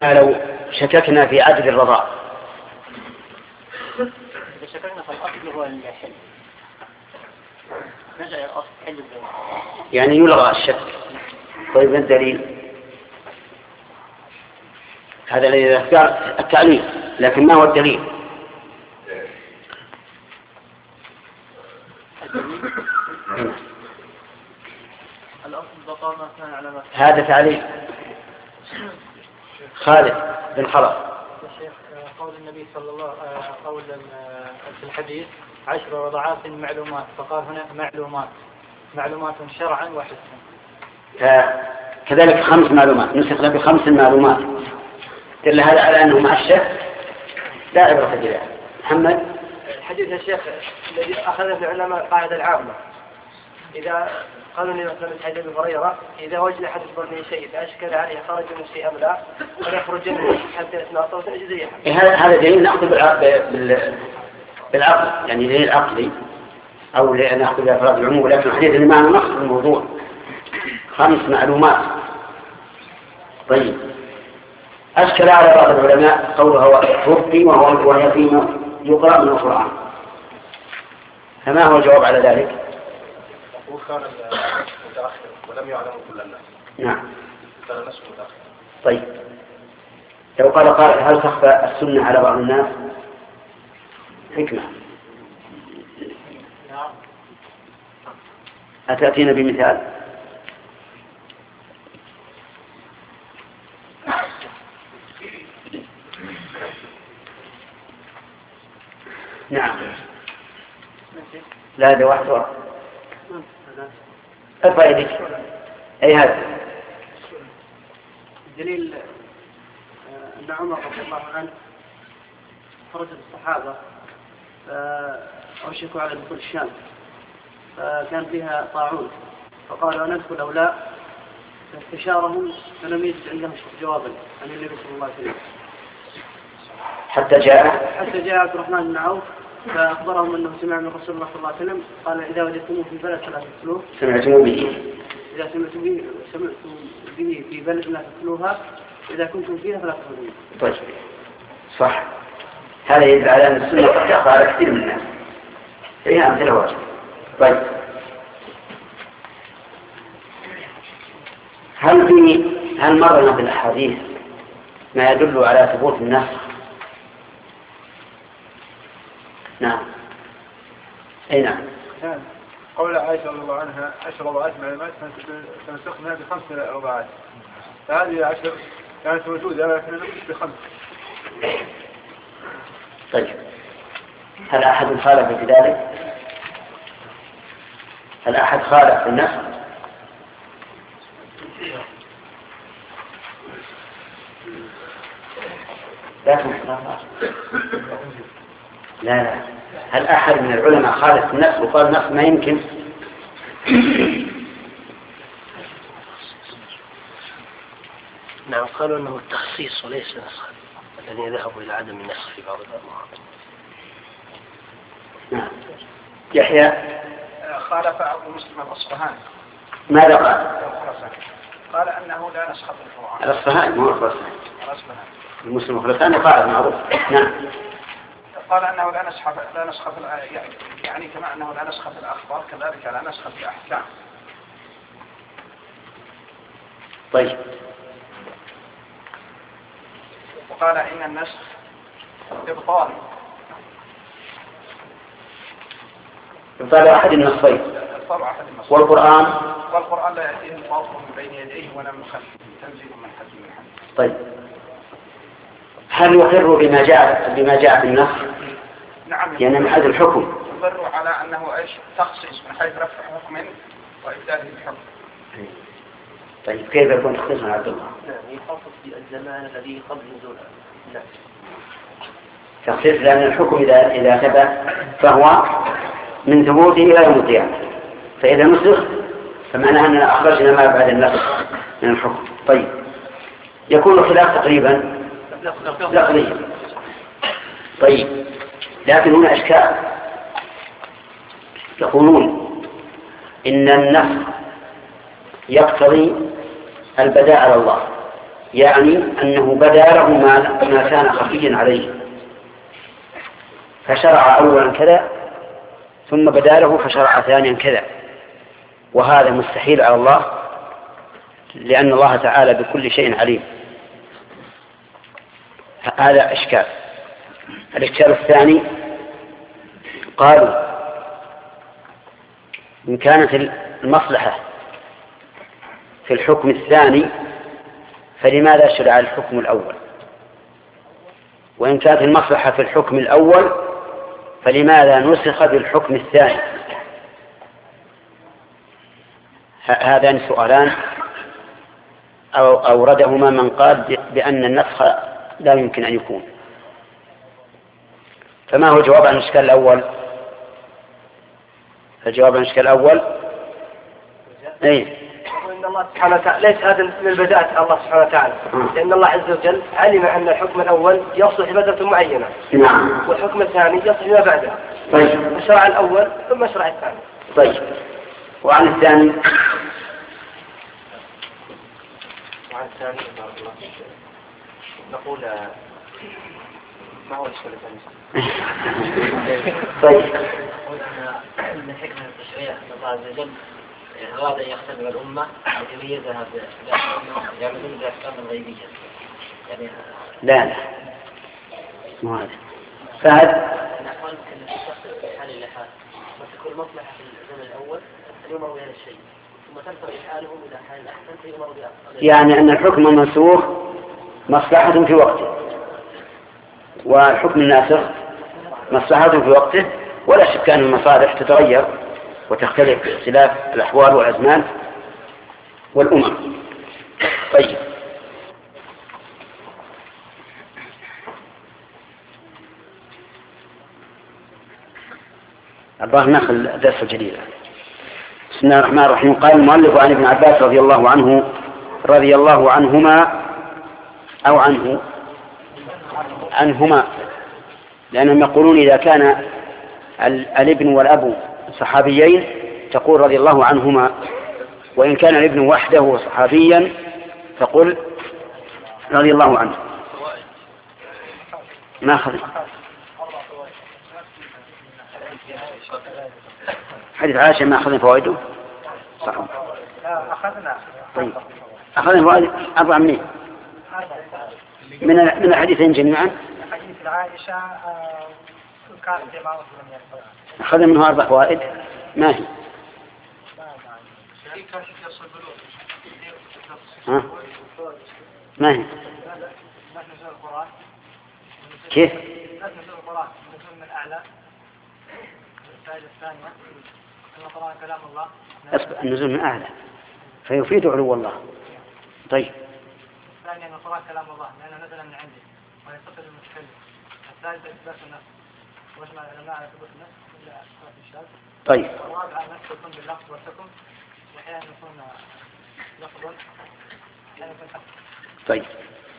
لو شككنا في عدد الرضاع. إذا شككنا فالأصل هو الحل. نرجع إلى الأصل حل الزواج. يعني يلغى الشك. طيب الدليل هذا الذي ذكر التعليل، لكن ما هو الدليل؟ الأصل بقاء ما كان على ما كان. هذا تعليل. خالد بن خلف. الشيخ قول النبي صلى الله قول في الحديث 10 رضعات معلومات، فقال هنا معلومات شرعا وحسا. كذلك 5 معلومات نسخ ب5 معلومات، دل هذا على أنه مع الشك لا عبرة بها. محمد. الحديث يا شيخ الذي أخذ في العلماء قاعدة العامة، إذا قالوا لي مثلا حديث أبي هريرة إذا وجد أحد ظنه شيء فأشكل عليه خرج من شيء أم لا فليخرج منه حتى يسمع صوتا يجزيه. هذا دليل نأخذ بالعقل، يعني دليل عقلي، أو نأخذ بأفراد العموم، لكن الحديث اللي معنا نص الموضوع 5 معلومات. طيب أشكل على بعض العلماء قوله وفي وهو يتيم يقرأ من القرآن، فما هو الجواب على ذلك؟ كان متأخر ولم يعلم كل الناس. نعم. كان الناس متأخر. طيب لو قال قائل هل تخفى السنة على بعض الناس؟ حكمة. أتأتينا بمثال؟ نعم. لا ده واحد ورق. ارفع يديك. أي هذا الدليل أن عمر رضي الله عنه خرج الصحابة أوشكوا على دخول الشام، فكان فيها طاعون فقالوا ندخل أو لا، فاستشارهم فلم يجد عندهم جوابا عن النبي صلى الله عليه وسلم حتى جاء عبد الرحمن بن عوف فأخبرهم أنه سمع من رسول الله صلى الله عليه وسلم قال إذا وجدتموه في بلد فلا تدخلوه. سمعتم به. إذا سمعتم به في بلد لا تدخلوها، إذا كنتم فيها فلا تدخلوها. طيب صح. هذا يدل على أن السنة قد تخفى على كثير من الناس. فيها أمثلة واجب. طيب هل مرنا في الأحاديث ما يدل على ثبوت النسخ؟ نعم. أي نعم. قول عائشة رضي الله عنها 10 رضعات معلومات فنسخنا ب5 رضعات، فهذه 10 كانت موجودة لكن نسخ ب5. طيب هل أحد خالف في ذلك؟ هل أحد خالف في النسخ؟ لا. هل أحد من العلماء خالف في النسخ وقال النسخ ما يمكن؟ نعم، قالوا أنه التخصيص وليس نسخ، الذين ذهبوا إلى عدم النسخ في بعض الأمور. نعم. يحيى. خالف أبو مسلم الأصفهاني. ماذا قال؟ قال أنه لا نسخ في القرآن. الأصفهاني مو الخراساني. المسلم الخراساني قال معروف. نعم. قال أنه لا نسخ في يعني كما أنه لا نسخ في الأخبار كذلك لا نسخ في الأحكام. طيب. وقال إن النسخ إبطال أحد النصين. والقرآن لا يأتيه الباطل من بين يديه ولا من خلفه تنزيل من حكيم حميد. طيب هل يقر بما جاء في النص؟ نعم. يعني من حيث الحكم يقر على أنه إيش تخصيص من حيث رفع حكم وإبداله الحكم. طيب كيف يكون تخصيصا عبد الله؟ يخصص بالزمان الذي قبل نزوله. لا. تخصيص لأن الحكم إذا ثبت فهو من ثبوته إلى يوم القيامة، فإذا نسخ فمعناه أننا أخرجنا ما بعد النسخ من الحكم. طيب يكون الخلاف تقريبا لفظيا. طيب لكن هنا إشكال، يقولون إن النسخ يقتضي البداء على الله يعني أنه بدا له ما كان خفيا عليه، فشرع أولا كذا ثم بدا له فشرع ثانيا كذا، وهذا مستحيل على الله، لأن الله تعالى بكل شيء عليم. هذا إشكال. الإشكال الثاني قالوا إن كانت المصلحة في الحكم الثاني فلماذا شرع الحكم الأول؟ وإن كانت المصلحة في الحكم الأول فلماذا نسخ بالحكم الثاني؟ هذان سؤالان أوردهما من قال بأن النسخ لا يمكن أن يكون. فما هو الجواب عن الإشكال الأول؟ الجواب عن الإشكال الأول إن الله سبحانه وتعالى ليس هذا من بداية الله سبحانه وتعالى، لأن الله عز وجل علم أن الحكم الأول يصلح بدأة معينة، والحكم الثاني يصلح ما بعده. طيب. فشرع الأول ثم شرع الثاني. طيب. وعن الثاني نقول ما هو الإشكال الثاني؟ طيب. من حكمة التشريع أن الله عز وجل أراد أن يختبر الأمة ويميزها يعملون بأحكام غيبية. يعني لا مو هذا. فهد الأحوال التي تحصل في حال اللحاف وتكون مصلحة في الزمن الأول أن يؤمروا بهذا الشيء ثم تنتقل حالهم إلى حال الأحسن فيؤمروا بأفضل. يعني أن الحكم المنسوخ مصلحة في وقته، والحكم الناسخ مصلحة في وقته، ولا شك أن المصالح تتغير وتختلف باختلاف الأحوال والأزمان والأمم. طيب. الله ناخذ درس جديد. بسم الله الرحمن الرحيم. قال المؤلف عن ابن عباس رضي الله عنهما أو عنهما، لأنهم يقولون إذا كان الابن والأب صحابيين تقول رضي الله عنهما، وإن كان الابن وحده صحابيا فقل رضي الله عنه. ما أخذ حديث عائشة ما أخذنا فوائده صح؟ طيب. أخذنا فوائد 4 من الحديثين جميعا. حديث عائشة كان في معه أخذنا منه 4 فوائد. ما هي؟ ما هي؟ كيف؟ من الأعلى. الفائدة الثانية أن القرآن كلام الله. النزول من أعلى فيفيد علو الله. طيب. الثانية أن القرآن كلام الله لأنه نزل من عنده ويتصل المتكلم. الثالثة إثبات النفس واجمع العلماء على ثبوت النفس إلا أثبات الشاذ. طيب. الرابعة النفس يكون باللفظ والحكم وأحيانا يكون لفظا أحيانا يكون حكم. طيب.